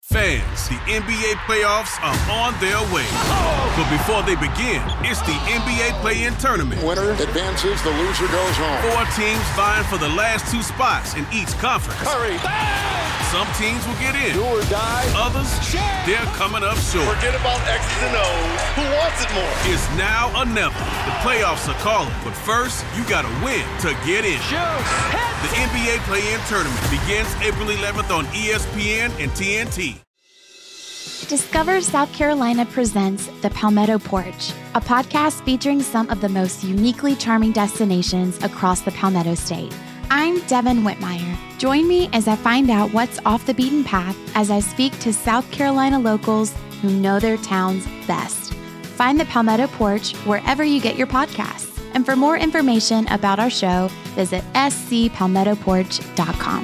Fans, the NBA playoffs are on their way. But before they begin, it's the NBA Play-In Tournament. Winner advances, the loser goes home. 4 teams vying for the last 2 spots in each conference. Curry. Bang! Some teams will get in. Do or die. Others, they're coming up short. Forget about X's and O's. Who wants it more? It's now or never. The playoffs are calling. But first, you got to win to get in. The NBA Play-In Tournament begins April 11th on ESPN and TNT. Discover South Carolina presents The Palmetto Porch, a podcast featuring some of the most uniquely charming destinations across the Palmetto State. I'm Devin Whitmire. Join me as I find out what's off the beaten path as I speak to South Carolina locals who know their towns best. Find The Palmetto Porch wherever you get your podcasts. And for more information about our show, visit scpalmettoporch.com.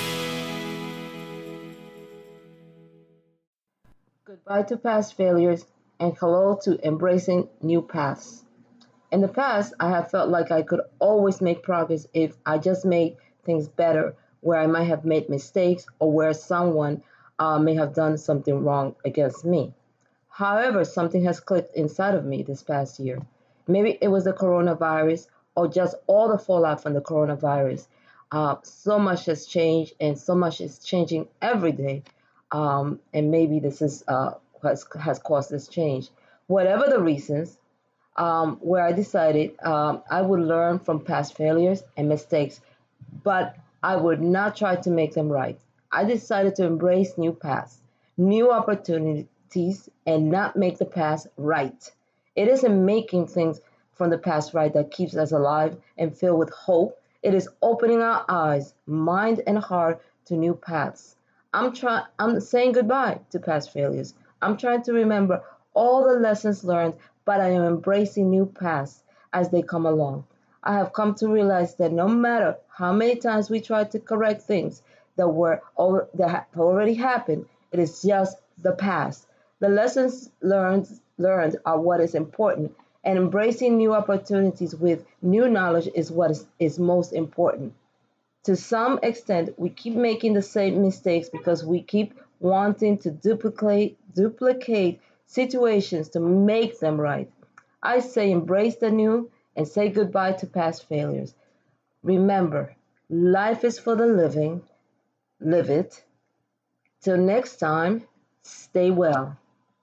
Goodbye to past failures and hello to embracing new paths. In the past, I have felt like I could always make progress if I just made things better, where I might have made mistakes or where someone may have done something wrong against me. However, something has clicked inside of me this past year. Maybe it was the coronavirus or just all the fallout from the coronavirus. So much has changed and so much is changing every day. And maybe this is has caused this change. Whatever the reasons, where I decided I would learn from past failures and mistakes, but I would not try to make them right. I decided to embrace new paths, new opportunities, and not make the past right. It isn't making things from the past right that keeps us alive and filled with hope. It is opening our eyes, mind, and heart to new paths. I'm saying goodbye to past failures. I'm trying to remember all the lessons learned, but I am embracing new paths as they come along. I have come to realize that no matter how many times we try to correct things that have already happened, it is just the past. The lessons learned are what is important, and embracing new opportunities with new knowledge is what is most important. To some extent, we keep making the same mistakes because we keep wanting to duplicate situations to make them right. I say embrace the new and say goodbye to past failures. Remember, life is for the living. Live it. Till next time, stay well.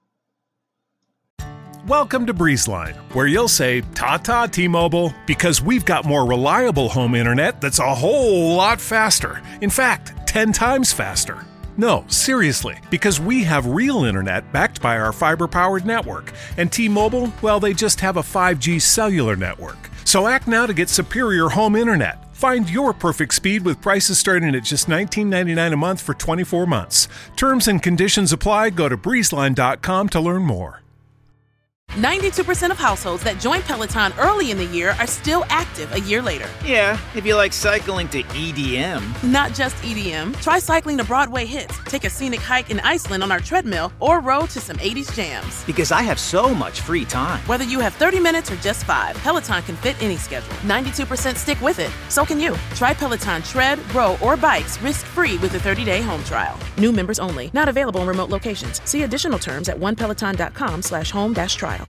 Welcome to BreezeLine, where you'll say, "Ta-ta, T-Mobile," because we've got more reliable home internet that's a whole lot faster. In fact, 10 times faster. No, seriously, because we have real internet backed by our fiber-powered network. And T-Mobile, well, they just have a 5G cellular network. So act now to get superior home internet. Find your perfect speed with prices starting at just $19.99 a month for 24 months. Terms and conditions apply. Go to breezeline.com to learn more. 92% of households that join Peloton early in the year are still active a year later. Yeah, if you like cycling to EDM. Not just EDM. Try cycling to Broadway hits, take a scenic hike in Iceland on our treadmill, or row to some 80s jams. Because I have so much free time. Whether you have 30 minutes or just 5, Peloton can fit any schedule. 92% stick with it. So can you. Try Peloton tread, row, or bikes risk-free with a 30-day home trial. New members only. Not available in remote locations. See additional terms at onepeloton.com/home-try.